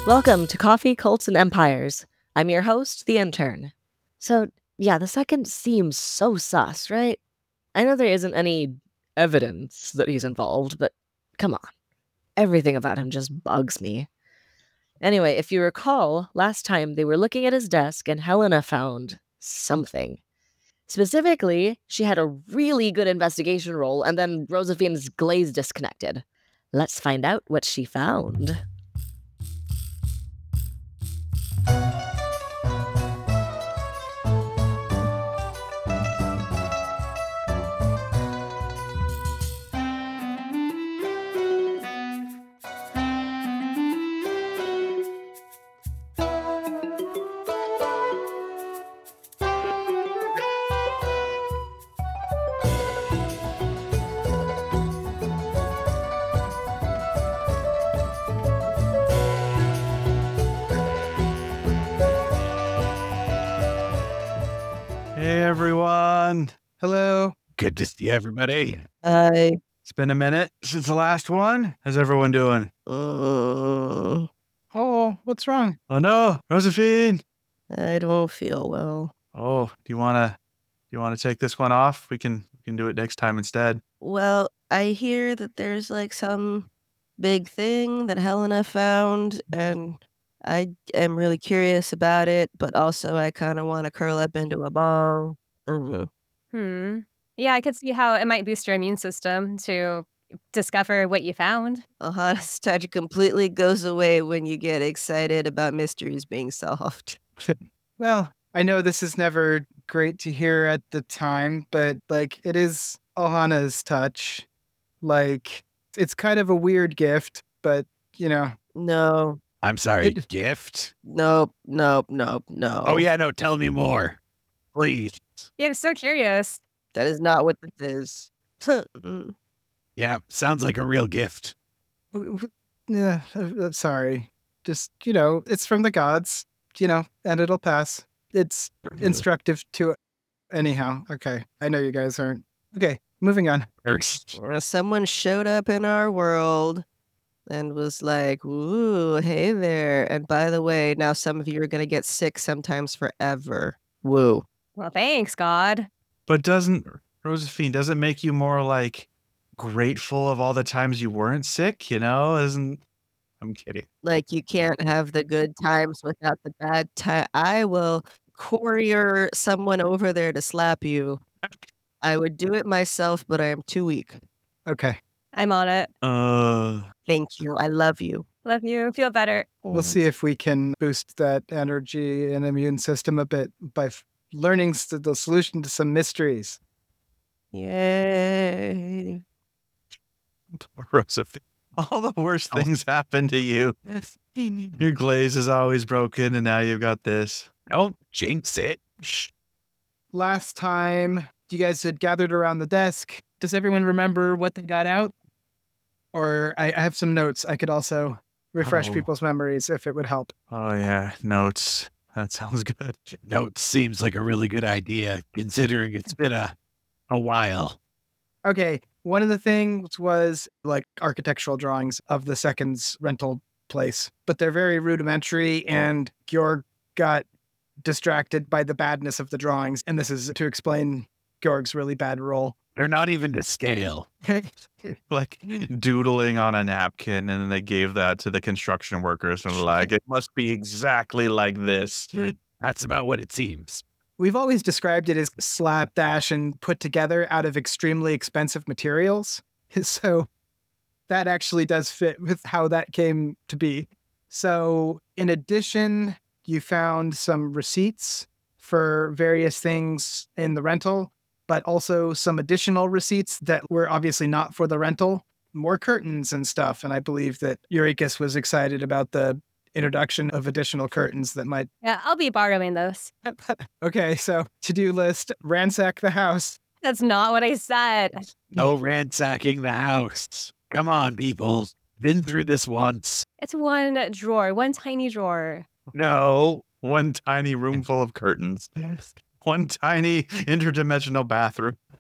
Welcome to Coffee, Cults, and Empires. I'm your host, the intern. So, yeah, the second seems so sus, right? I know there isn't any evidence that he's involved, but come on. Everything about him just bugs me. Anyway, if you recall, last time they were looking at his desk and Helena found something. Specifically, she had a really good investigation roll, and then Josephine's glaze disconnected. Let's find out what she found. Hey, everyone. Hello. Good to see everybody. I It's been a minute since the last one. How's everyone doing? Oh, what's wrong? Oh, no. Josephine. I don't feel well. Oh, do you want to take this one off? We can do it next time instead. Well, I hear that there's like some big thing that Helena found, and I am really curious about it, but also I kind of want to curl up into a ball. Yeah, I could see how it might boost your immune system to discover what you found. Ohana's touch completely goes away when you get excited about mysteries being solved. Well, I know this is never great to hear at the time, but like it is Ohana's touch. Like it's kind of a weird gift, but No, I'm sorry, gift? nope. Oh, yeah, no, tell me more. Please. Yeah, I'm so curious. That is not what this is. Yeah, sounds like a real gift. yeah, sorry. Just, it's from the gods, and it'll pass. It's instructive to anyhow. Okay. I know you guys aren't. Okay, moving on. Someone showed up in our world and was like, ooh, hey there. And by the way, now some of you are going to get sick sometimes forever. Woo. Well, thanks, God. But Josephine, does it make you more like grateful of all the times you weren't sick? I'm kidding. Like you can't have the good times without the bad time. I will courier someone over there to slap you. I would do it myself, but I am too weak. Okay. I'm on it. Thank you. I love you. Love you. Feel better. We'll see if we can boost that energy and immune system a bit by learning the solution to some mysteries. Yay. Josephine, all the worst things happen to you. Your glaze is always broken, and now you've got this. Don't jinx it. Shh. Last time you guys had gathered around the desk, does everyone remember what they got out? Or I have some notes. I could also refresh people's memories if it would help. Oh, yeah, notes. That sounds good. Notes seems like a really good idea, considering it's been a while. Okay, one of the things was like architectural drawings of the second's rental place, but they're very rudimentary, and Georg got distracted by the badness of the drawings, and this is to explain Georg's really bad role. They're not even to scale. Like doodling on a napkin, and then they gave that to the construction workers and like, it must be exactly like this. That's about what it seems. We've always described it as slapdash and put together out of extremely expensive materials. So that actually does fit with how that came to be. So in addition, you found some receipts for various things in the rental, but also some additional receipts that were obviously not for the rental, more curtains and stuff. And I believe that Eurycus was excited about the introduction of additional curtains that might... Yeah, I'll be borrowing those. Okay, so to-do list, ransack the house. That's not what I said. No ransacking the house. Come on, people. Been through this once. It's one drawer, one tiny drawer. No, one tiny room full of curtains. One tiny interdimensional bathroom.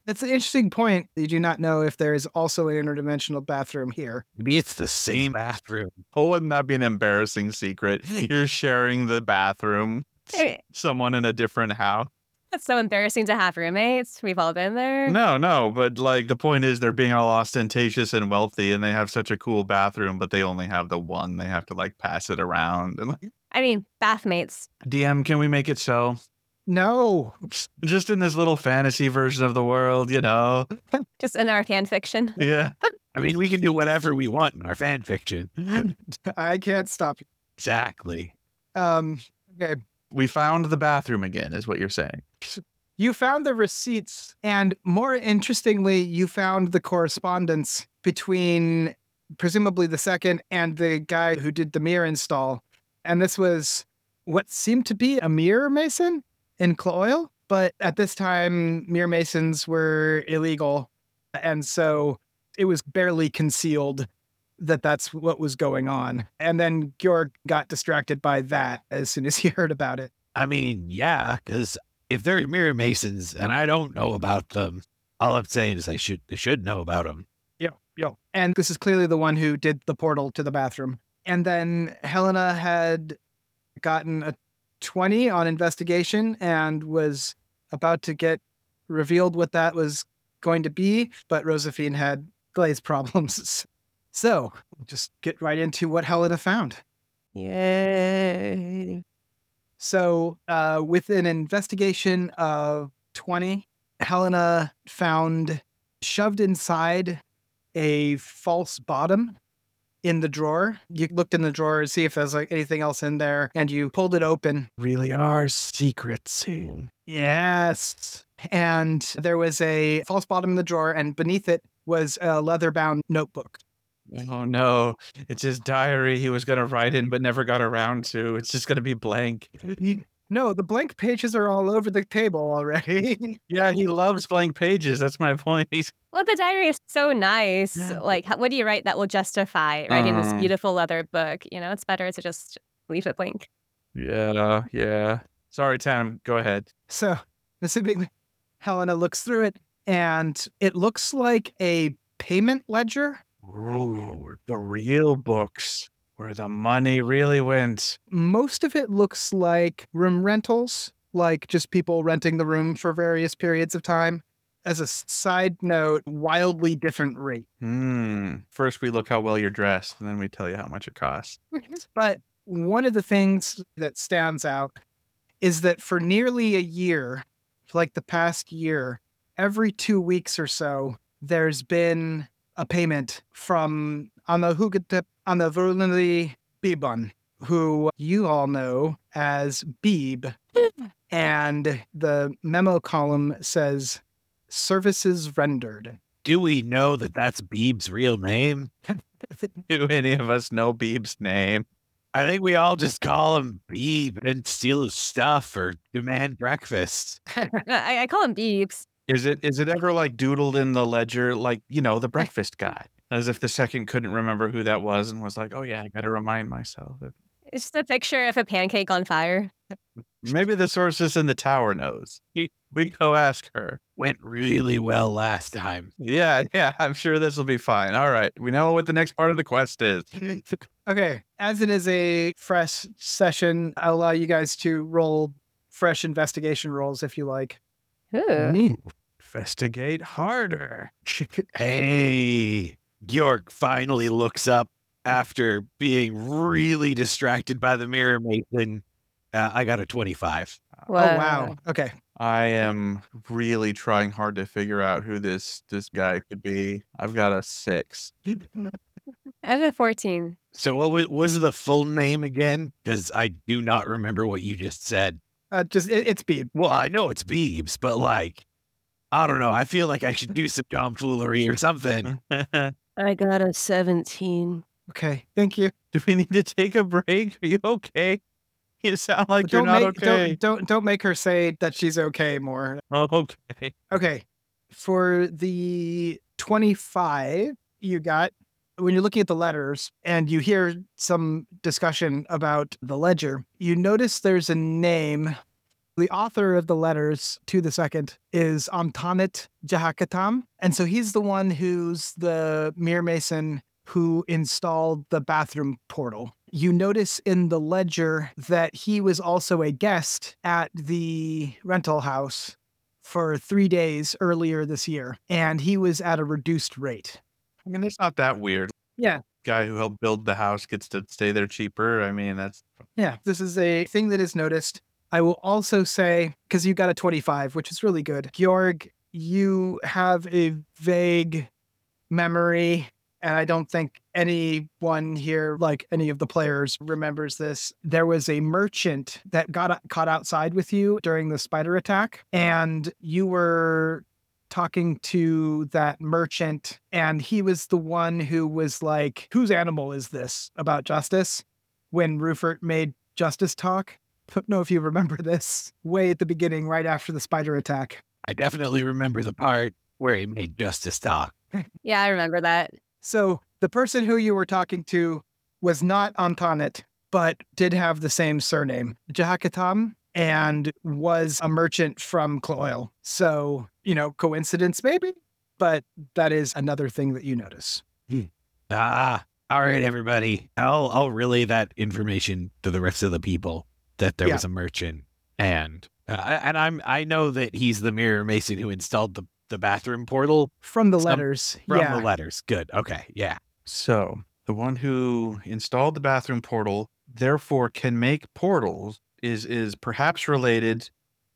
That's an interesting point. You do not know if there is also an interdimensional bathroom here. Maybe it's the same bathroom. Oh, wouldn't that be an embarrassing secret? You're sharing the bathroom. Eh, Someone in a different house. That's so embarrassing to have roommates. We've all been there. No, but like the point is they're being all ostentatious and wealthy and they have such a cool bathroom, but they only have the one. They have to like pass it around. And like, I mean, bathmates. DM, can we make it so? No. Just in this little fantasy version of the world, you know? Just in our fan fiction. Yeah. I mean, we can do whatever we want in our fan fiction. I can't stop you. Exactly. Okay. We found the bathroom again, is what you're saying. You found the receipts, and more interestingly, you found the correspondence between presumably the second and the guy who did the mirror install. And this was what seemed to be a mirror mason in Cloyle, but at this time, mirror masons were illegal. And so it was barely concealed that that's what was going on. And then Georg got distracted by that as soon as he heard about it. I mean, yeah, because if they're mirror masons and I don't know about them, all I'm saying is I should know about them. Yeah. And this is clearly the one who did the portal to the bathroom. And then Helena had gotten a 20 on investigation and was about to get revealed what that was going to be, but Josephine had glaze problems. So just get right into what Helena found. Yay. So with an investigation of 20, Helena found shoved inside a false bottom in the drawer. You looked in the drawer to see if there's like anything else in there, and you pulled it open. Really are secrets. Yes. And there was a false bottom in the drawer, and beneath it was a leather-bound notebook. Oh no, it's his diary he was going to write in but never got around to. It's just going to be blank. No, the blank pages are all over the table already. Yeah, he loves blank pages. That's my point. Well, the diary is so nice. Yeah. Like, what do you write that will justify writing this Uh-huh. beautiful leather book? You know, it's better to just leave it blank. Yeah. Sorry, Tam, go ahead. So, assuming Helena looks through it, and it looks like a payment ledger. Ooh, the real books where the money really went. Most of it looks like room rentals, like just people renting the room for various periods of time. As a side note, wildly different rate. First we look how well you're dressed, and then we tell you how much it costs. But one of the things that stands out is that for nearly a year, like the past year, every 2 weeks or so, there's been a payment from Anna Hugetip Anna Verlini Bibon, who you all know as Beeb. And the memo column says, services rendered. Do we know that that's Beeb's real name? Do any of us know Beeb's name? I think we all just call him Beeb and steal his stuff or demand breakfast. I call him Beeps. Is it ever like doodled in the ledger, like, you know, the breakfast guy? As if the second couldn't remember who that was and was like, oh yeah, I got to remind myself. It's just a picture of a pancake on fire. Maybe the sorceress in the tower knows. We go ask her. Went really well last time. Yeah, I'm sure this will be fine. All right, we know what the next part of the quest is. Okay, as it is a fresh session, I'll allow you guys to roll fresh investigation rolls if you like. Ooh. Investigate harder. Hey, Georg finally looks up after being really distracted by the mirror mason. I got a 25. Oh, wow. Okay. I am really trying hard to figure out who this guy could be. I've got a 6. I have a 14. So what was the full name again? Because I do not remember what you just said. It's Beeb. Well, I know it's Beebs, but like, I don't know. I feel like I should do some tomfoolery or something. I got a 17. Okay. Thank you. Do we need to take a break? Are you okay? You sound like you're not okay. Don't make her say that she's okay more. Oh, okay. Okay. For the 25 you got, when you're looking at the letters and you hear some discussion about the ledger, you notice there's a name The author of the letters to the second is Amtanit Jahakatam. And so he's the one who's the mirror mason who installed the bathroom portal. You notice in the ledger that he was also a guest at the rental house for 3 days earlier this year, and he was at a reduced rate. I mean, it's not that weird. Yeah. Guy who helped build the house gets to stay there cheaper. I mean, that's Yeah, this is a thing that is noticed. I will also say, because you got a 25, which is really good. Georg, you have a vague memory, and I don't think anyone here, like any of the players, remembers this. There was a merchant that got caught outside with you during the spider attack, and you were talking to that merchant, and he was the one who was like, whose animal is this about Justice? When Rufert made Justice talk. Don't know if you remember this, way at the beginning, right after the spider attack. I definitely remember the part where he made Justice talk. Yeah, I remember that. So the person who you were talking to was not Antonet, but did have the same surname, Jahakatam, and was a merchant from Cloyle. So, coincidence maybe, but that is another thing that you notice. All right, everybody. I'll relay that information to the rest of the people that there was a merchant, and I know that he's the mirror mason who installed the bathroom portal From the letters. from yeah. the letters. Good. Okay. Yeah. so. The one who installed the bathroom portal, therefore, can make portals, is perhaps related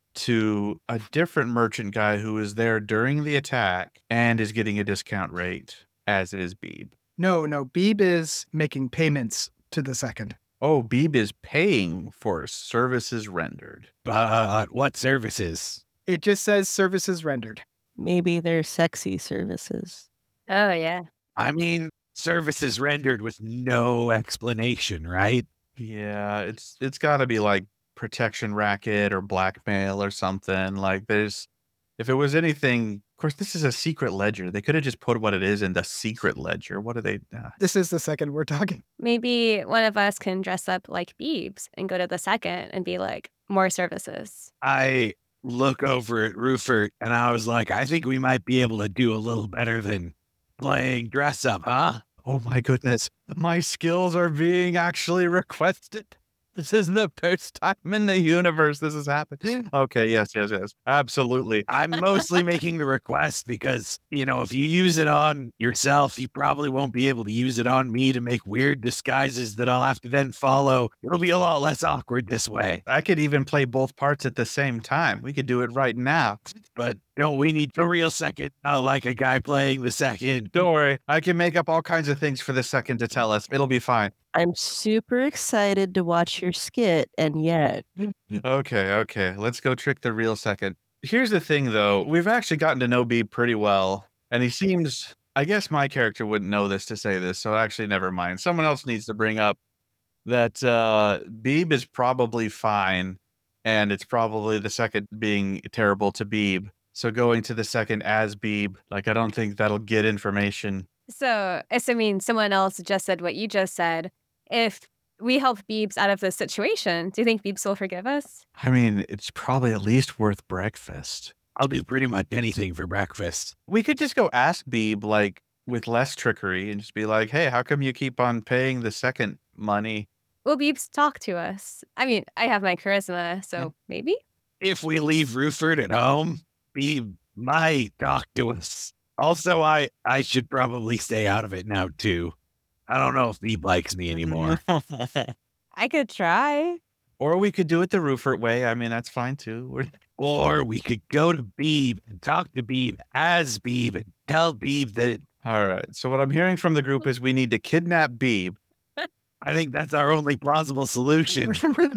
to a different merchant guy who was there during the attack and is getting a discount rate, as is Beeb. No, Beeb is making payments to the second. Oh, Beeb is paying for services rendered. What services? It just says services rendered. Maybe they're sexy services. Oh, yeah. I mean, services rendered with no explanation, right? Yeah, it's got to be like protection racket or blackmail or something. Like if it was anything, of course, this is a secret ledger. They could have just put what it is in the secret ledger. What are they? This is the second we're talking. Maybe one of us can dress up like Beebs and go to the second and be like, more services. I look over at Rufert and I was like, I think we might be able to do a little better than playing dress up, huh? Oh my goodness, my skills are being actually requested. This is the first time in the universe this has happened. Okay, yes, absolutely. I'm mostly making the request because, if you use it on yourself, you probably won't be able to use it on me to make weird disguises that I'll have to then follow. It'll be a lot less awkward this way. I could even play both parts at the same time. We could do it right now. But don't we need the real second? Not like a guy playing the second. Don't worry, I can make up all kinds of things for the second to tell us. It'll be fine. I'm super excited to watch your skit, and yet. Okay. Let's go trick the real second. Here's the thing, though. We've actually gotten to know Beeb pretty well, and he seems... I guess my character wouldn't know this to say this, so actually never mind. Someone else needs to bring up that Beeb is probably fine, and it's probably the second being terrible to Beeb. So going to the second as Beeb, I don't think that'll get information. So, assuming someone else just said what you just said, if we help Beebs out of this situation, do you think Beebs will forgive us? I mean, it's probably at least worth breakfast. I'll do pretty much anything for breakfast. We could just go ask Beeb, with less trickery and just be like, hey, how come you keep on paying the second money? Will Beebs talk to us? I mean, I have my charisma, so maybe? If we leave Rufert at home, Beeb might talk to us. Also, I should probably stay out of it now, too. I don't know if Beeb likes me anymore. I could try. Or we could do it the Rufert way. I mean, that's fine, too. Or we could go to Beeb and talk to Beeb as Beeb and tell Beeb that... All right. So what I'm hearing from the group is we need to kidnap Beeb. I think that's our only plausible solution.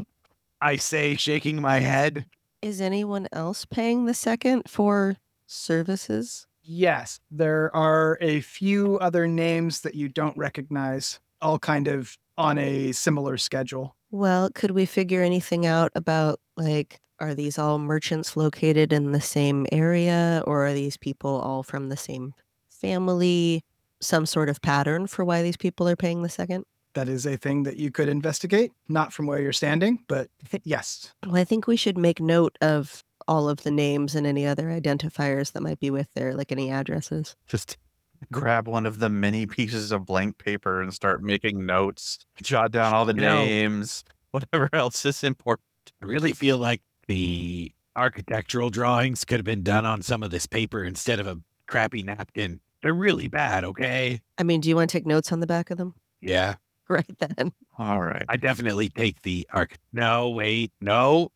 I say, shaking my head. Is anyone else paying the second for services? Yes, there are a few other names that you don't recognize, all kind of on a similar schedule. Well, could we figure anything out about, are these all merchants located in the same area, or are these people all from the same family? Some sort of pattern for why these people are paying the second? that is a thing that you could investigate, not from where you're standing, but yes. Well, I think we should make note of all of the names and any other identifiers that might be with there, like any addresses. Just grab one of the many pieces of blank paper and start making notes. Jot down all the You know- names, whatever else is important. I really feel like the architectural drawings could have been done on some of this paper instead of a crappy napkin. They're really bad, okay? I mean, do you want to take notes on the back of them? Yeah, Right then. All right. I definitely take the arc. No, wait, no.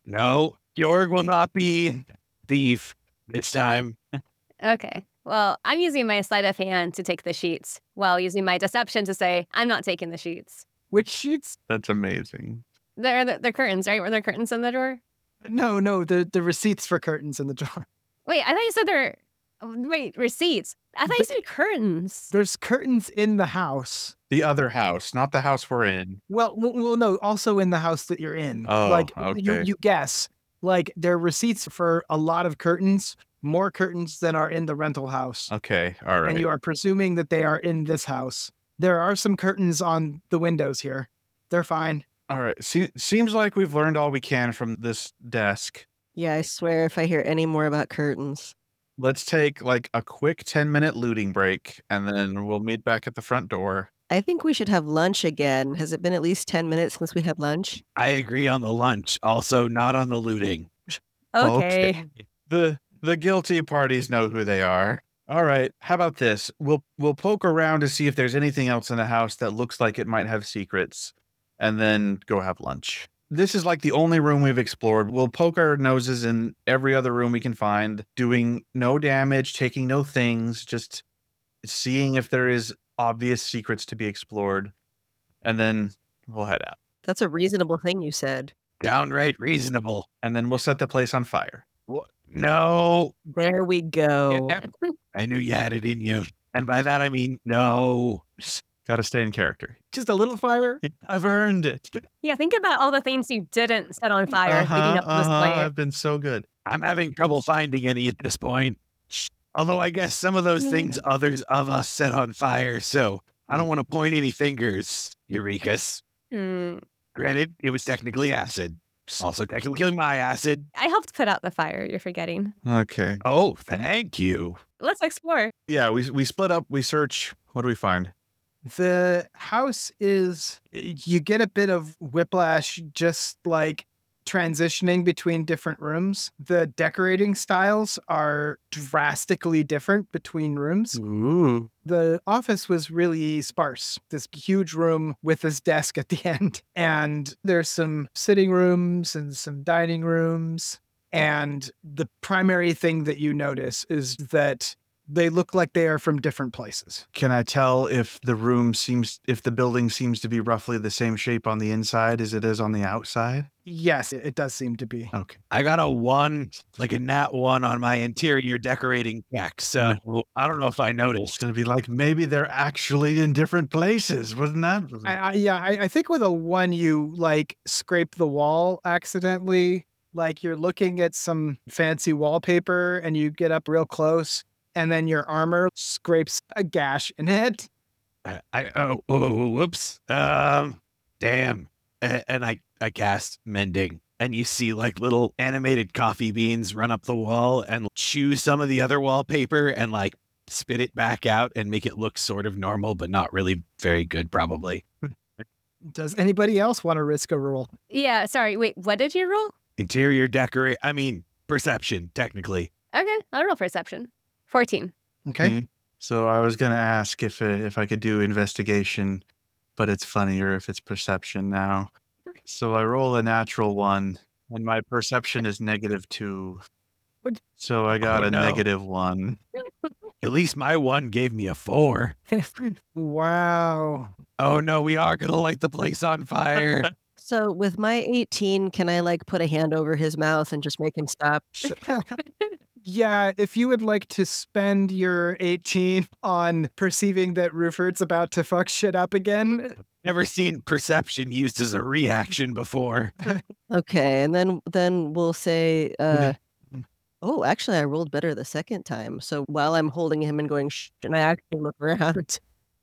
Georg will not be thief this time. Okay. Well, I'm using my sleight of hand to take the sheets while using my deception to say, I'm not taking the sheets. Which sheets? That's amazing. They're curtains, right? Were there curtains in the drawer? No, the receipts for curtains in the drawer. Wait, I thought you said wait, receipts. I thought you said curtains. There's curtains in the house. The other house, not the house we're in. Well, no, also in the house that you're in. Oh, like okay. you guess. Like there are receipts for a lot of curtains, more curtains than are in the rental house. Okay. All right. And you are presuming that they are in this house. There are some curtains on the windows here. They're fine. All right. Seems like we've learned all we can from this desk. Yeah, I swear if I hear any more about curtains. Let's take like a quick 10-minute looting break and then we'll meet back at the front door. I think we should have lunch again. Has it been at least 10 minutes since we had lunch? I agree on the lunch, also not on the looting. Okay. The guilty parties know who they are. All right. How about this? We'll poke around to see if there's anything else in the house that looks like it might have secrets and then go have lunch. This is like the only room we've explored. We'll poke our noses in every other room we can find, doing no damage, taking no things, just seeing if there is obvious secrets to be explored. And then we'll head out. That's a reasonable thing you said. Downright reasonable. And then we'll set the place on fire. No, There we go. I knew you had it in you. And by that, I mean, no. Got to stay in character. Just a little fire. I've earned it. Yeah, think about all the things you didn't set on fire leading up to this point. I've been so good. I'm having trouble finding any at this point. Although I guess some of those things others of us set on fire, so I don't want to point any fingers, Eurekas. Hmm. Granted, it was technically acid. Also technically my acid. I helped put out the fire, you're forgetting. Okay. Oh, thank you. Let's explore. Yeah, we split up. We search. What do we find? The house is, you get a bit of whiplash just like transitioning between different rooms. The decorating styles are drastically different between rooms. Ooh. The office was really sparse. This huge room with this desk at the end. And there's some sitting rooms and some dining rooms. And the primary thing that you notice is that they look like they are from different places. Can I tell if the building seems to be roughly the same shape on the inside as it is on the outside? Yes, it does seem to be. Okay. I got a 1, like a nat 1 on my interior decorating check, so I don't know if I It's noticed. going to be like, maybe they're actually in different places. Wasn't that? I think with a 1, you like scrape the wall accidentally. Like you're looking at some fancy wallpaper and you get up real close and then your armor scrapes a gash in it. Whoops. Damn. And I cast mending, and you see like little animated coffee beans run up the wall and chew some of the other wallpaper and like spit it back out and make it look sort of normal, but not really very good, probably. Does anybody else want to risk a roll? Yeah, sorry. Wait, what did you roll? Interior decorate. I mean, perception, technically. Okay, I'll roll perception. 14. Okay. Mhm. So I was going to ask if I could do investigation, but it's funnier if it's perception now. So I roll a natural 1, and my perception is -2. What? So I got Oh, a no. -1. At least my 1 gave me a 4. Wow. Oh no, we are gonna light the place on fire. So with my 18, can I like put a hand over his mouth and just make him stop? Yeah, if you would like to spend your 18 on perceiving that Rupert's about to fuck shit up again. Never seen perception used as a reaction before. Okay, and then we'll say, oh, actually, I rolled better the second time. So while I'm holding him and going, shh, and I actually look around.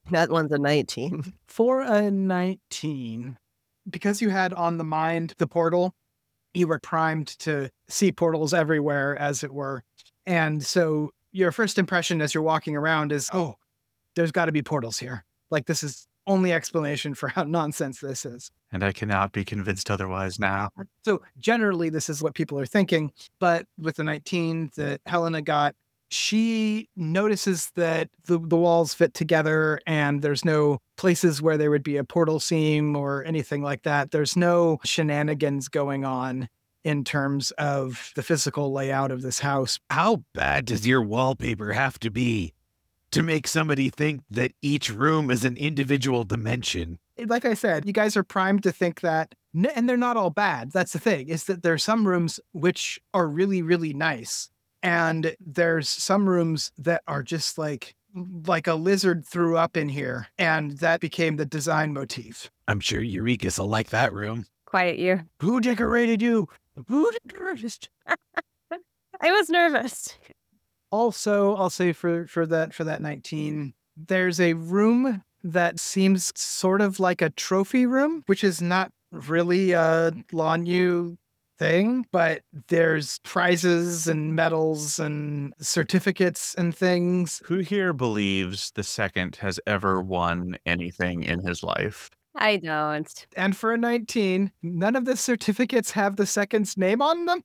That one's a 19. For a 19, because you had on the mind the portal, you were primed to see portals everywhere, as it were. And so your first impression as you're walking around is, oh, there's got to be portals here. Like, this is only explanation for how nonsense this is. And I cannot be convinced otherwise now. So generally, this is what people are thinking. But with the 19 that Helena got, she notices that the walls fit together and there's no places where there would be a portal seam or anything like that. There's no shenanigans going on in terms of the physical layout of this house. How bad does your wallpaper have to be to make somebody think that each room is an individual dimension? Like I said, you guys are primed to think that, and they're not all bad. That's the thing, is that there are some rooms which are really, really nice. And there's some rooms that are just like a lizard threw up in here. And that became the design motif. I'm sure Eurekas will like that room. Quiet you. Who decorated you? Who decorated? I was nervous. Also, I'll say for that 19, there's a room that seems sort of like a trophy room, which is not really a Lanyu thing, but there's prizes and medals and certificates and things. Who here believes the second has ever won anything in his life? I don't. And for a 19, none of the certificates have the second's name on them.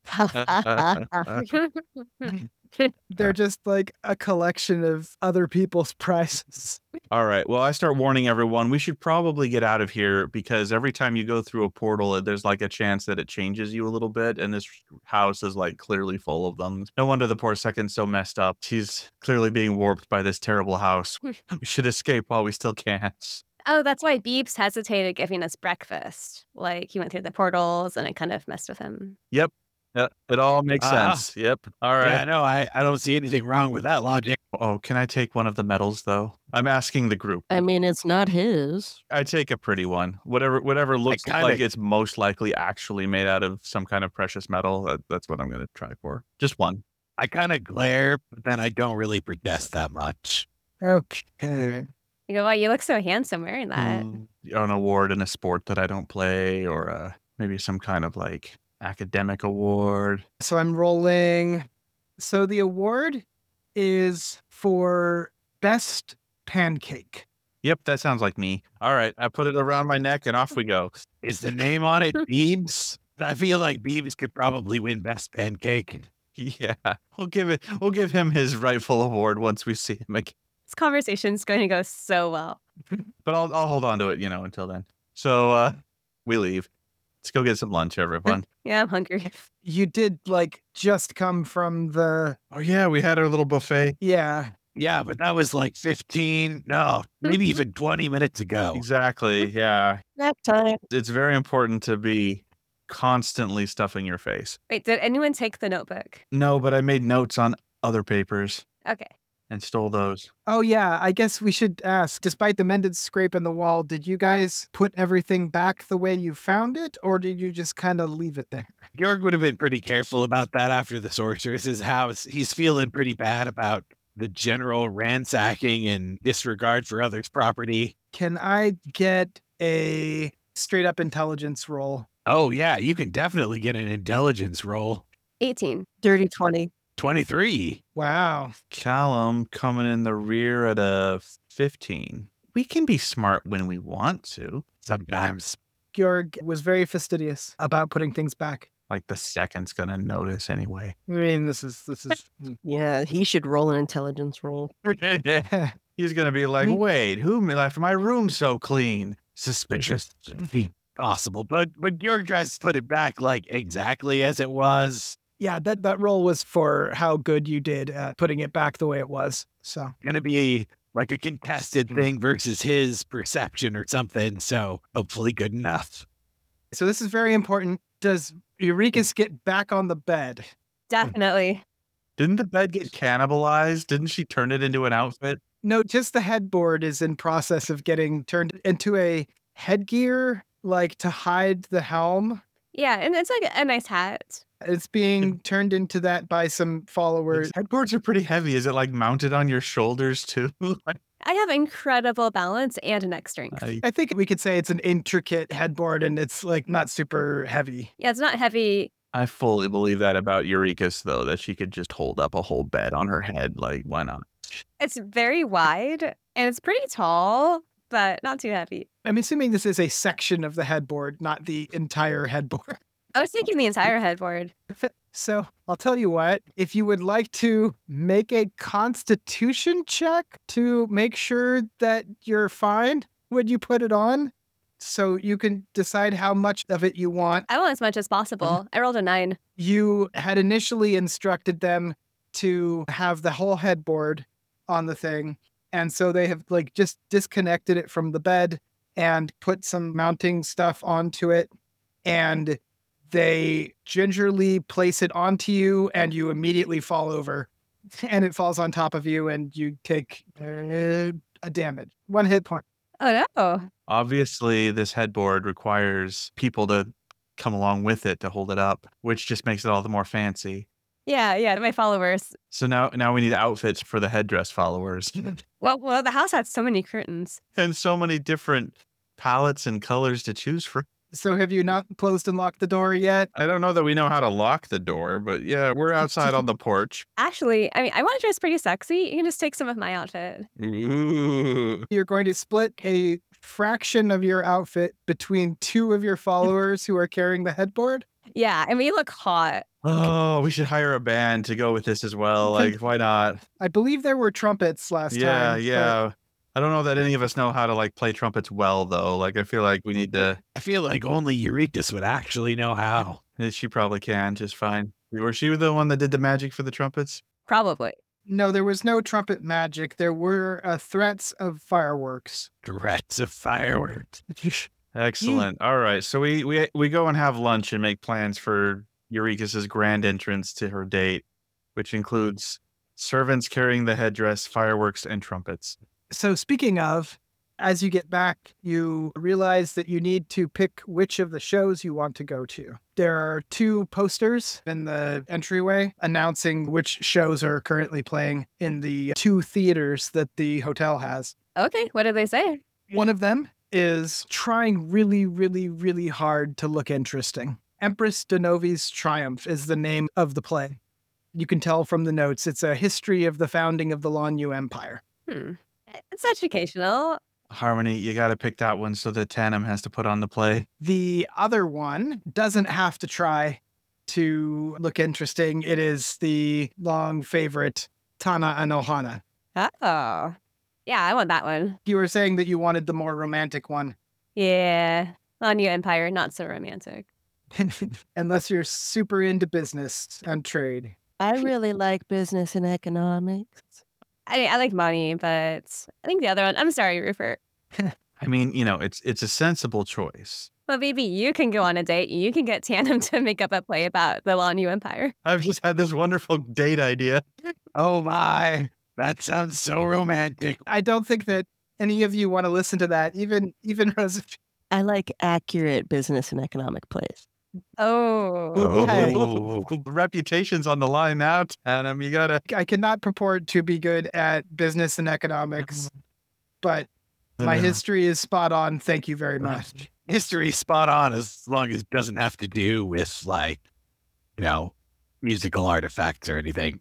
They're just like a collection of other people's prizes. All right. Well, I start warning everyone. We should probably get out of here because every time you go through a portal, there's like a chance that it changes you a little bit. And this house is like clearly full of them. No wonder the poor second's so messed up. She's clearly being warped by this terrible house. We should escape while we still can. Oh, that's why Beeps hesitated giving us breakfast. Like, he went through the portals and it kind of messed with him. Yep. It all makes sense. Yep. All right. Yeah, no, I don't see anything wrong with that logic. Oh, can I take one of the medals though? I'm asking the group. I mean, it's not his. I take a pretty one. Whatever looks like it's most likely actually made out of some kind of precious metal. That's what I'm going to try for. Just one. I kind of glare, but then I don't really protest that much. Okay. You go, wow, you look so handsome wearing that. An award in a sport that I don't play, or maybe some kind of like academic award. So I'm rolling. So the award is for best pancake. Yep, that sounds like me. All right, I put it around my neck and off we go. Is the name on it Beebs? I feel like Beebs could probably win best pancake. Yeah, we'll give him his rightful award once we see him again. This conversation's going to go so well. But I'll hold on to it, until then. So we leave. Let's go get some lunch, everyone. Yeah, I'm hungry. You did like just come from the. Oh yeah, we had our little buffet. Yeah. Yeah, but that was like 15, no, maybe even 20 minutes ago. Exactly. Yeah. Nap time. It's very important to be constantly stuffing your face. Wait, did anyone take the notebook? No, but I made notes on other papers Okay. and stole those. Oh, yeah. I guess we should ask, despite the mended scrape in the wall, did you guys put everything back the way you found it, or did you just kind of leave it there? Georg would have been pretty careful about that after the sorceress's house. He's feeling pretty bad about the general ransacking and disregard for others' property. Can I get a straight up intelligence roll? Oh, yeah, you can definitely get an intelligence roll. 18. Dirty 20. 23. Wow. Callum coming in the rear at a 15. We can be smart when we want to. Sometimes. Georg was very fastidious about putting things back. Like the second's gonna notice anyway. I mean, this is. Yeah, he should roll an intelligence roll. He's gonna be like, wait, who left my room so clean? Suspicious. Possible, but Georg tries to put it back like exactly as it was. Yeah, that roll was for how good you did at putting it back the way it was. So Gonna be like a contested thing versus his perception or something. So hopefully good enough. So this is very important. Does Eurekas get back on the bed? Definitely. Didn't the bed get cannibalized? Didn't she turn it into an outfit? No, just the headboard is in process of getting turned into a headgear, like to hide the helm. Yeah, and it's like a nice hat. It's being turned into that by some followers. Headboards are pretty heavy. Is it like mounted on your shoulders too? I have incredible balance and neck strength. I think we could say it's an intricate headboard and it's like not super heavy. Yeah, it's not heavy. I fully believe that about Eurekas, though, that she could just hold up a whole bed on her head. Like, why not? It's very wide and it's pretty tall, but not too heavy. I'm assuming this is a section of the headboard, not the entire headboard. I was thinking the entire headboard. So I'll tell you what, if you would like to make a constitution check to make sure that you're fine, would you put it on? So you can decide how much of it you want. I want as much as possible. I rolled a 9. You had initially instructed them to have the whole headboard on the thing. And so they have like just disconnected it from the bed and put some mounting stuff onto it. And they gingerly place it onto you and you immediately fall over and it falls on top of you and you take a damage. 1 hit point. Oh no. Obviously, this headboard requires people to come along with it to hold it up, which just makes it all the more fancy. Yeah, my followers. So now we need outfits for the headdress followers Well, the house had so many curtains. and so many different palettes and colors to choose from. So have you not closed and locked the door yet? I don't know that we know how to lock the door, but yeah, we're outside on the porch. Actually, I mean, I want to dress pretty sexy. You can just take some of my outfit. Ooh. You're going to split a fraction of your outfit between 2 of your followers who are carrying the headboard. Yeah, and we look hot. Oh, we should hire a band to go with this as well. Like, why not? I believe there were trumpets last time. but Yeah. I don't know that any of us know how to like play trumpets well, though. Like, I feel like we need to. I feel like only Eurekas would actually know how. She probably can just fine. Was she the one that did the magic for the trumpets? Probably. No, there was no trumpet magic. There were threats of fireworks. Threats of fireworks. Excellent. All right, so we go and have lunch and make plans for Eurekas's grand entrance to her date, which includes servants carrying the headdress, fireworks, and trumpets. So speaking of, as you get back, you realize that you need to pick which of the shows you want to go to. There are 2 posters in the entryway announcing which shows are currently playing in the 2 theaters that the hotel has. Okay, what did they say? One of them is trying really, really, really hard to look interesting. Empress Denovi's Triumph is the name of the play. You can tell from the notes, it's a history of the founding of the Lanyu Empire. It's educational. Harmony, you got to pick that one so that Tanem has to put on the play. The other one doesn't have to try to look interesting. It is the long favorite, Tana and Ohana. Oh. Yeah, I want that one. You were saying that you wanted the more romantic one. Yeah. Lanyu Empire, not so romantic. Unless you're super into business and trade. I really like business and economics. I like money, but I think the other one. I'm sorry, Rupert. I mean, it's a sensible choice. Well, baby, you can go on a date. You can get Tandem to make up a play about the Lanyu Empire. I've just had this wonderful date idea. Oh my, that sounds so romantic. I don't think that any of you want to listen to that, even Rosa. I like accurate business and economic plays. Oh. Okay. Oh, reputation's on the line now, Tanem. You gotta. I cannot purport to be good at business and economics, but my history is spot on. Thank you very much. History spot on as long as it doesn't have to do with like, musical artifacts or anything.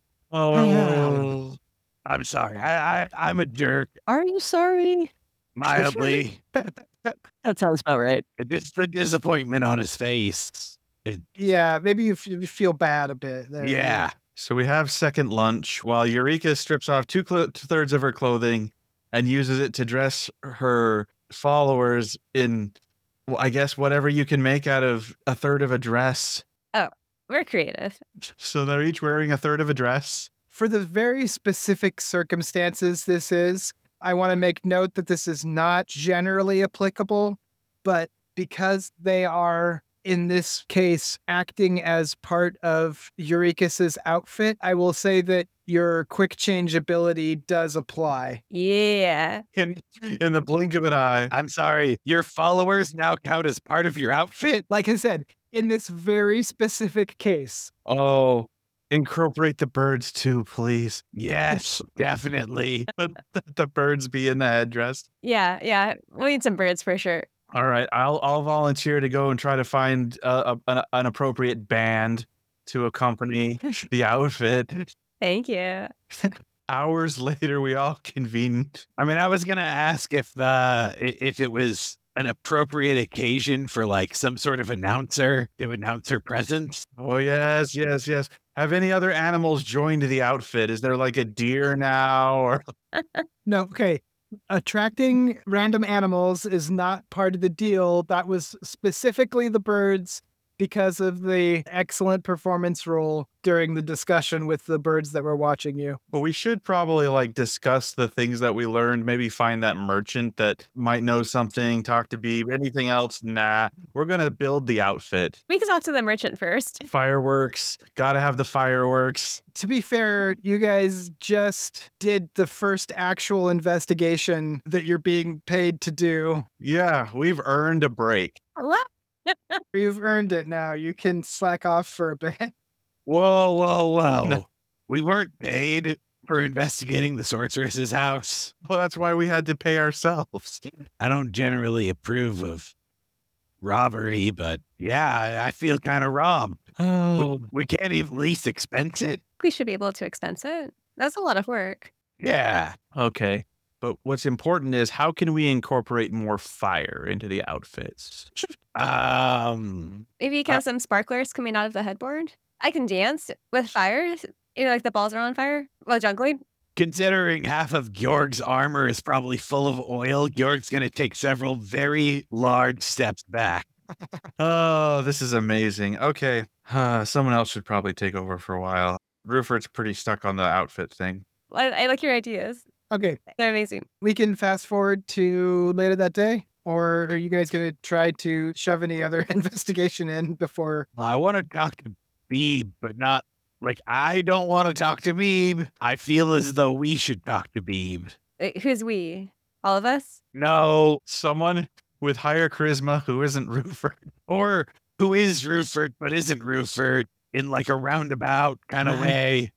Oh, I'm sorry. I'm a jerk. Are you sorry? Mildly. That sounds about right. Just the disappointment on his face. Yeah, maybe you feel bad a bit. There. Yeah. So we have second lunch while Eureka strips off 2/3 of her clothing and uses it to dress her followers in, well, I guess, whatever you can make out of 1/3 of a dress. We're creative. So they're each wearing 1/3 of a dress. For the very specific circumstances this is, I want to make note that this is not generally applicable, but because they are, in this case, acting as part of Eurekas's outfit, I will say that your quick change ability does apply. Yeah. In the blink of an eye. I'm sorry. Your followers now count as part of your outfit? Like I said, in this very specific case, Oh, Incorporate the birds too, please. Yes, definitely. Let the birds be in the headdress. Yeah. We need some birds for sure. All right, I'll volunteer to go and try to find an appropriate band to accompany the outfit. Thank you. Hours later, we all convened. I mean, I was gonna ask if it was an appropriate occasion for like some sort of announcer to announce her presence. Oh yes. Have any other animals joined the outfit? Is there like a deer now, or No, okay. Attracting random animals is not part of the deal. That was specifically the birds because of the excellent performance roll during the discussion with the birds that were watching you. well, we should probably like discuss the things that we learned. Maybe find that merchant that might know something. Talk to Beeb. Anything else? Nah. We're gonna build the outfit. We can talk to the merchant first. Fireworks. Gotta have the fireworks. To be fair, you guys just did the first actual investigation that you're being paid to do. Yeah, we've earned a break. You've earned it now. You can slack off for a bit. Whoa. No. We weren't paid for investigating the sorceress's house. Well, that's why we had to pay ourselves. I don't generally approve of robbery, but yeah, I feel kind of robbed. Oh, We can't even least expense it. We should be able to expense it. That's a lot of work. Yeah. okay. But what's important is how can we incorporate more fire into the outfits? Maybe you can have some sparklers coming out of the headboard. I can dance with fire. Like the balls are on fire while juggling. Considering half of Georg's armor is probably full of oil, Georg's going to take several very large steps back. Oh, this is amazing. Okay. Someone else should probably take over for a while. Rupert's pretty stuck on the outfit thing. I like your ideas. Okay, They're amazing. we can fast forward to later that day. Or are you guys going to try to shove any other investigation in before? I want to talk to Beeb, but not like I don't want to talk to Beeb. I feel as though we should talk to Beeb. Who's we? All of us? No, Someone with higher charisma who isn't Rupert. or who is Rupert but isn't Rupert in like a roundabout kind of way.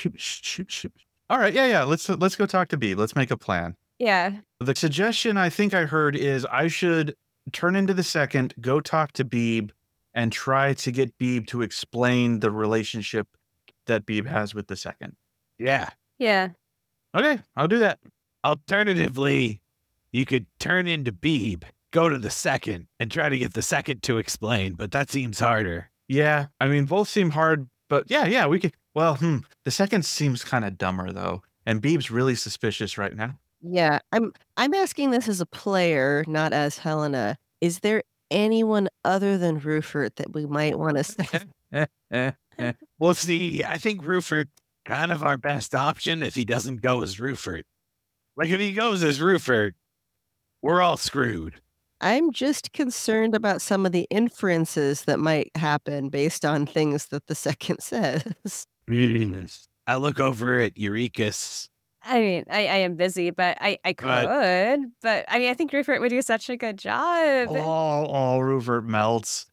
All right, yeah. Let's go talk to Beeb. Let's make a plan. Yeah. The suggestion I think I heard is I should turn into the second, go talk to Beeb, and try to get Beeb to explain the relationship that Beeb has with the second. Yeah. Yeah. Okay, I'll do that. Alternatively, you could turn into Beeb, go to the second, and try to get the second to explain, but that seems harder. Yeah, I mean, both seem hard, but yeah, we could. Well, the second seems kind of dumber though, and Beeb's really suspicious right now. Yeah, I'm asking this as a player, not as Helena. Is there anyone other than Rupert that we might want to say? Well, see, I think Rupert kind of our best option if he doesn't go as Rupert. Like if he goes as Rupert, we're all screwed. I'm just concerned about some of the inferences that might happen based on things that the second says. I look over at Eurekas. I mean, I am busy, but I could. But I mean, I think Rupert would do such a good job. All Rupert melts.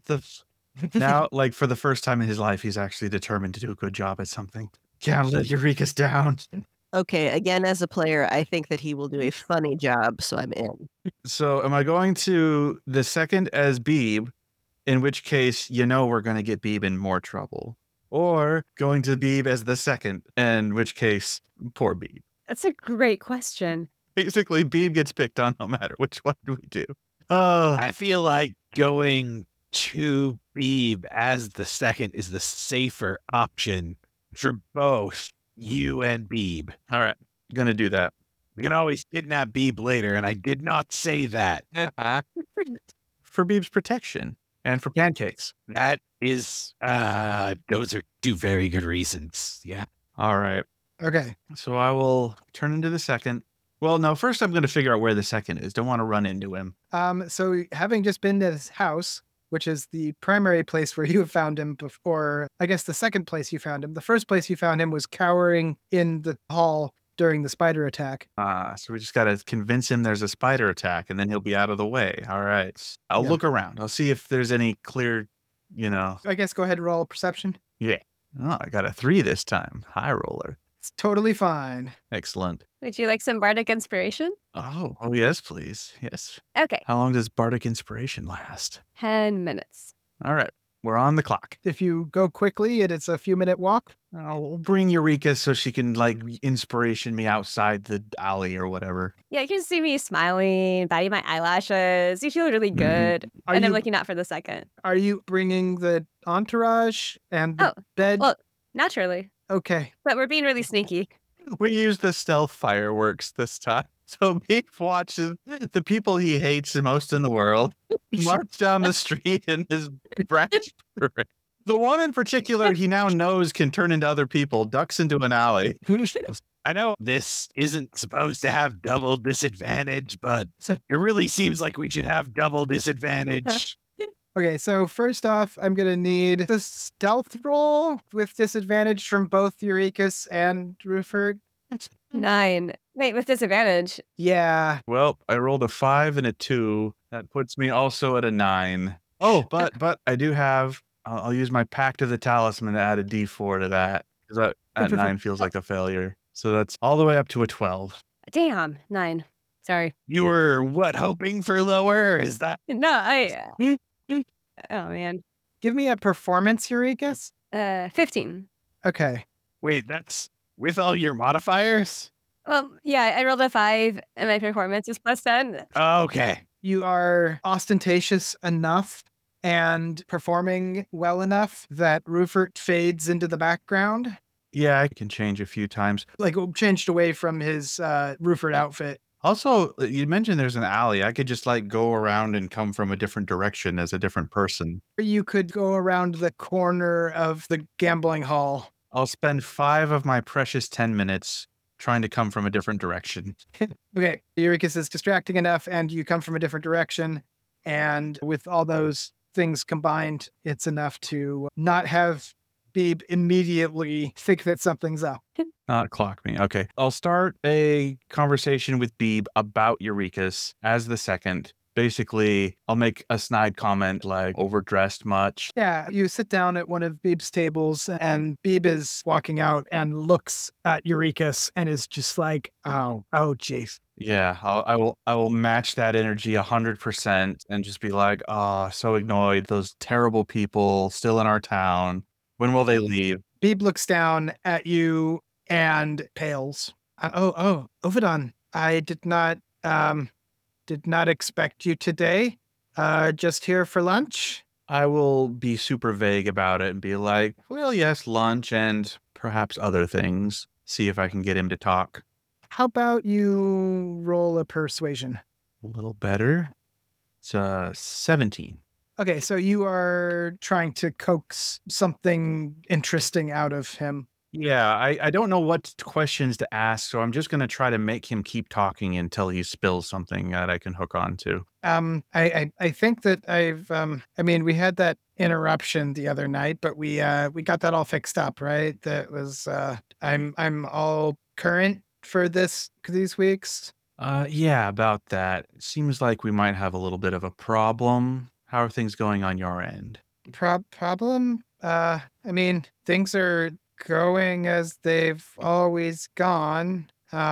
Now, like for the first time in his life, he's actually determined to do a good job at something. Can't let Eurekas down. Okay, again, as a player, I think that he will do a funny job, so I'm in. So am I going to the second as Beeb, in which case, we're going to get Beeb in more trouble? Or going to Beeb as the second, in which case, poor Beeb. That's a great question. Basically, Beeb gets picked on no matter which one do we do. Oh, I feel like going to Beeb as the second is the safer option for both you and Beeb. all right. Gonna do that. We can always kidnap Beeb later, and I did not say that. For Beeb's protection and for pancakes. That is, those are two very good reasons. Yeah. All right. Okay. So I will turn into the second. Well, no, first I'm going to figure out where the second is. Don't want to run into him. So having just been to his house, which is the primary place where you have found him before, I guess the second place you found him. The first place you found him was cowering in the hall during the spider attack. So we just got to convince him there's a spider attack and then he'll be out of the way. All right. I'll Yeah. look around. I'll see if there's any clear, I guess go ahead and roll perception. Oh, I got a 3 this time. High roller. It's totally fine. Excellent. Would you like some bardic inspiration? Oh, yes, please. Yes. Okay, How long does Bardic Inspiration last? 10 minutes. All right. We're on the clock. If you go quickly, it's a few minute walk. I'll bring Eureka so she can, like, inspiration me outside the alley or whatever. Yeah, you can see me smiling, batting my eyelashes. You feel really good. Are And I'm you- looking out for the second. Are you bringing the entourage and the Oh, bed? well- Naturally. Okay. But we're being really sneaky. We used the stealth fireworks this time. So Beef watches the people he hates the most in the world march down the street in his branch parade. The one in particular he now knows can turn into other people, ducks into an alley. I know this isn't supposed to have double disadvantage, but it really seems like we should have double disadvantage. Okay, so first off, I'm going to need the stealth roll with disadvantage from both Eurekas and Ruford. 9. Wait, with disadvantage. Yeah. Well, I rolled a 5 and a 2. That puts me also at a 9. Oh, but I do have. I'll use my Pact of the Talisman to add a D4 to that because that 9 feels like a failure. So that's all the way up to a 12. Damn, 9. Sorry. You were what, hoping for lower? Is that No, I. Oh, man. Give me a performance, Eurekas. 15. Okay. wait, that's with all your modifiers? Well, yeah, I rolled a 5 and my performance is plus 10. Okay. You are ostentatious enough and performing well enough that Ruford fades into the background. Yeah, I can change a few times. Like changed away from his Ruford outfit. Also, you mentioned there's an alley. I could just like go around and come from a different direction as a different person. You could go around the corner of the gambling hall. I'll spend 5 of my precious 10 minutes trying to come from a different direction. Okay, Eurekas is distracting enough, and you come from a different direction. And with all those things combined, it's enough to not have Beeb immediately think that something's up. Not clock me. Okay. I'll start a conversation with Beeb about Eurekas as the second. Basically, I'll make a snide comment like overdressed much. Yeah, you sit down at one of Beeb's tables, and Beeb is walking out and looks at Eurekas and is just like, oh, jeez. Yeah, I will match that energy 100% and just be like, oh, so annoyed. Those terrible people still in our town. When will they leave? Beeb looks down at you and pales. Ovidon, I did not expect you today. Just here for lunch? I will be super vague about it and be like, well, yes, lunch and perhaps other things. See if I can get him to talk. How about you roll a persuasion? A little better. It's 17. Okay, so you are trying to coax something interesting out of him. Yeah, I don't know what questions to ask, so I'm just going to try to make him keep talking until he spills something that I can hook on to. I think that we had that interruption the other night, but we got that all fixed up, right? That was I'm all current for these weeks. Yeah, about that. It seems like we might have a little bit of a problem. How are things going on your end? Problem? Things are going as they've always gone.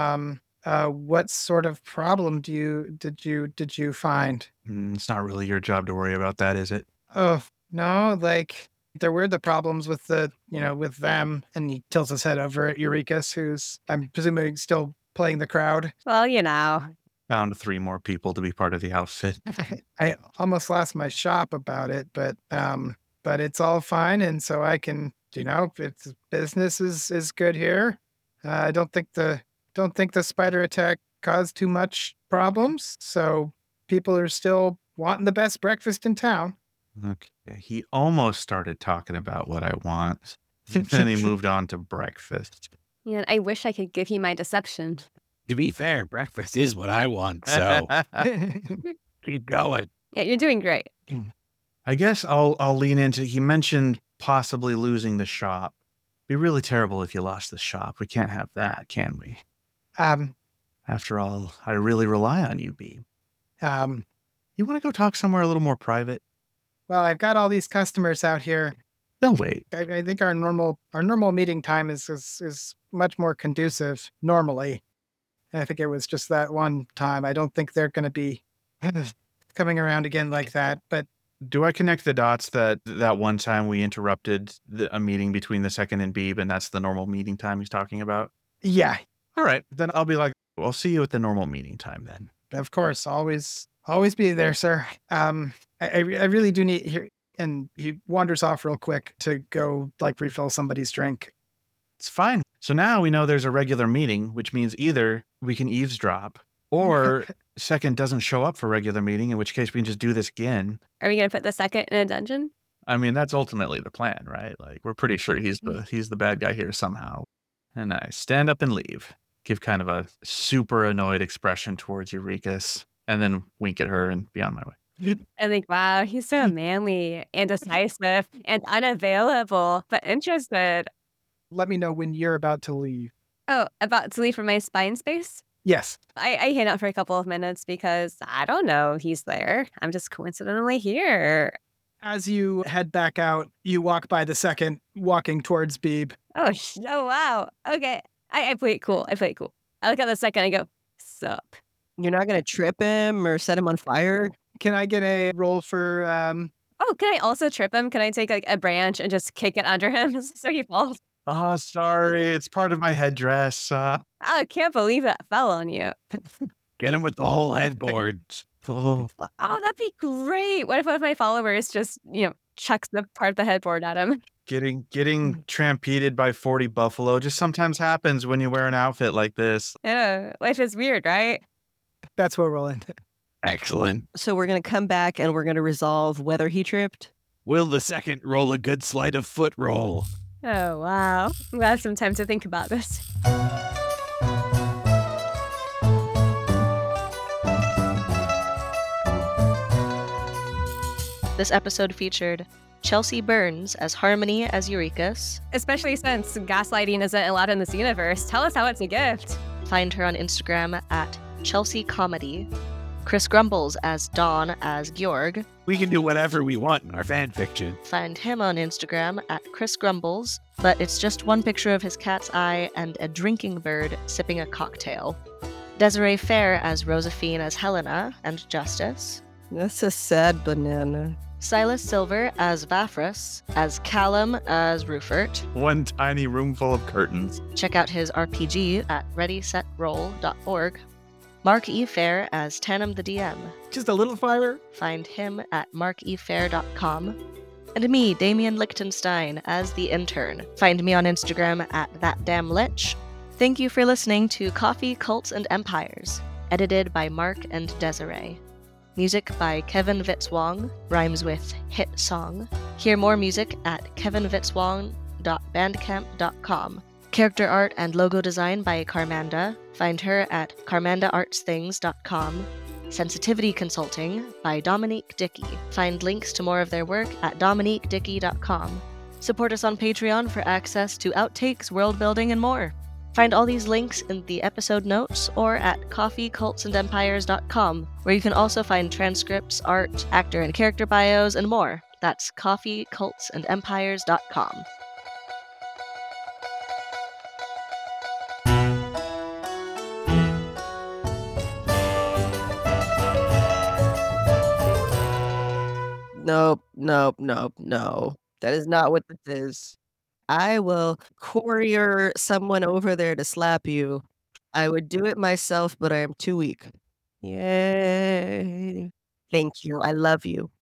What sort of problem did you find? It's not really your job to worry about that, is it? Oh, no, like there were the problems with with them, and he tilts his head over at Eurekas, who's, I'm presuming, still playing the crowd. Well, you know. Found 3 more people to be part of the outfit. I almost lost my shop about it, but it's all fine, and so I can, it's business is good here. I don't think the spider attack caused too much problems, so people are still wanting the best breakfast in town. Okay. He almost started talking about what I want. Then he moved on to breakfast. Yeah, I wish I could give you my deception. To be fair, breakfast is what I want, so keep going. Yeah, you're doing great. I guess I'll lean into. He mentioned possibly losing the shop. Be really terrible if you lost the shop. We can't have that, can we? After all, I really rely on you, Beeb. You want to go talk somewhere a little more private? Well, I've got all these customers out here, They'll wait. I think our normal meeting time is much more conducive normally. I think it was just that one time. I don't think they're going to be coming around again like that. But Do I connect the dots that one time we interrupted a meeting between the second and Beeb, and that's the normal meeting time he's talking about? yeah, All right, then I'll be like, I'll see you at the normal meeting time then. of course, always be there, sir. I really do need here. And he wanders off real quick to go like refill somebody's drink. It's fine. So now we know there's a regular meeting, which means either we can eavesdrop or second doesn't show up for regular meeting, in which case we can just do this again. Are we gonna put the second in a dungeon? I mean, that's ultimately the plan, right? Like, we're pretty sure he's the bad guy here somehow. And I stand up and leave, give kind of a super annoyed expression towards Eurekas, and then wink at her and be on my way. I think, wow, he's so manly and decisive and unavailable, but interested. Let me know when you're about to leave. Oh, about to leave from my spine space? Yes. I hang out for a couple of minutes because I don't know he's there. I'm just coincidentally here. As you head back out, you walk by the second, walking towards Beeb. Oh, oh wow. Okay. I play it cool. I play it cool. I look at the second and I go, sup? You're not going to trip him or set him on fire? Can I get a roll for Oh, can I also trip him? Can I take like a branch and just kick it under him so he falls? Oh, sorry. It's part of my headdress. I can't believe that fell on you. Get him with the whole headboard. Oh. Oh, that'd be great. What if one of my followers just, chucks the part of the headboard at him? Getting trampeded by 40 buffalo just sometimes happens when you wear an outfit like this. Yeah, life is weird, right? That's what we'll end. Excellent. So we're going to come back and we're going to resolve whether he tripped. Will the second roll a good sleight of foot roll? Oh, wow. I'm glad I have some time to think about this. This episode featured Chelsea Burns as Harmony as Eurekas. Especially since gaslighting isn't allowed in this universe. Tell us how it's a gift. Find her on Instagram at Chelsea Comedy. Chris Grumbles as Dawn as Georg. We can do whatever we want in our fan fiction. Find him on Instagram at Chris Grumbles, but it's just one picture of his cat's eye and a drinking bird sipping a cocktail. Desiree Fair as Josephine as Helena and Justice. That's a sad banana. Silas Silver as Vafrus, as Callum as Rufert. One tiny room full of curtains. Check out his RPG at readysetroll.org. Mark E. Fair as Tannum the DM. Just a little fire. Find him at markefair.com. And me, Damian Lichtenstein, as the intern. Find me on Instagram at thatdamnlich. Thank you for listening to Coffee, Cults, and Empires, edited by Mark and Desiree. Music by Kevin Vitzwong, rhymes with hit song. Hear more music at kevinvitzwong.bandcamp.com. Character art and logo design by Carmanda. Find her at carmandaartsthings.com. Sensitivity Consulting by Dominique Dickey. Find links to more of their work at dominiquedickey.com. Support us on Patreon for access to outtakes, world building, and more. Find all these links in the episode notes or at coffeecultsandempires.com, where you can also find transcripts, art, actor and character bios, and more. That's coffeecultsandempires.com. Nope. That is not what this is. I will courier someone over there to slap you. I would do it myself, but I am too weak. Yay. Thank you. I love you.